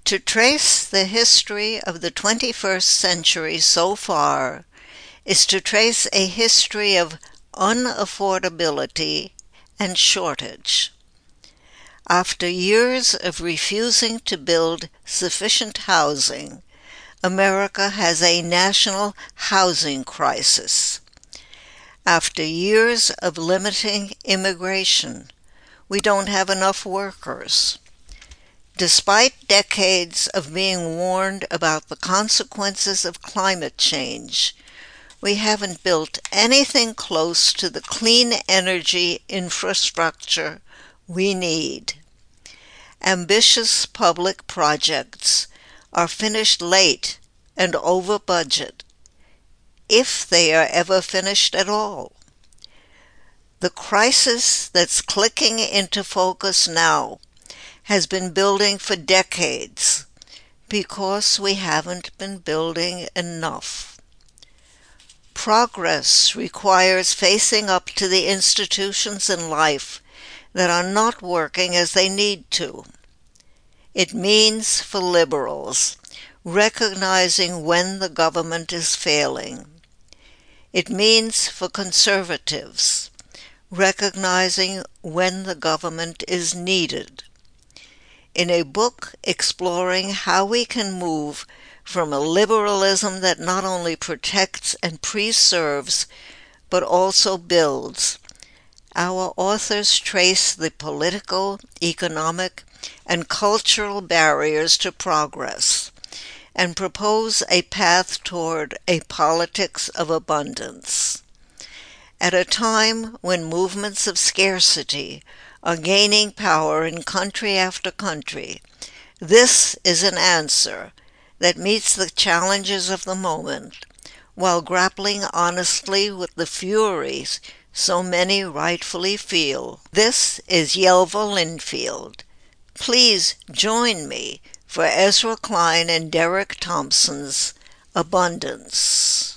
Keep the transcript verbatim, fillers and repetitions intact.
To trace the history of the twenty-first century so far is to trace a history of unaffordability and shortage. After years of refusing to build sufficient housing, America has a national housing crisis. After years of limiting immigration, we don't have enough workers. Despite decades of being warned about the consequences of climate change, we haven't built anything close to the clean energy infrastructure we need. Ambitious public projects are finished late and over budget, if they are ever finished at all. The crisis that's clicking into focus now has been building for decades because we haven't been building enough. Progress requires facing up to the institutions in life that are not working as they need to. It means, for liberals, recognizing when the government is failing. It means, for conservatives, recognizing when the government is needed. In a book exploring how we can move from a liberalism that not only protects and preserves, but also builds, our authors trace the political, economic, and cultural barriers to progress, and propose a path toward a politics of abundance. At a time when movements of scarcity are gaining power in country after country, this is an answer that meets the challenges of the moment, while grappling honestly with the furies so many rightfully feel. This is Yelva Linfield. Please join me for Ezra Klein and Derek Thompson's Abundance.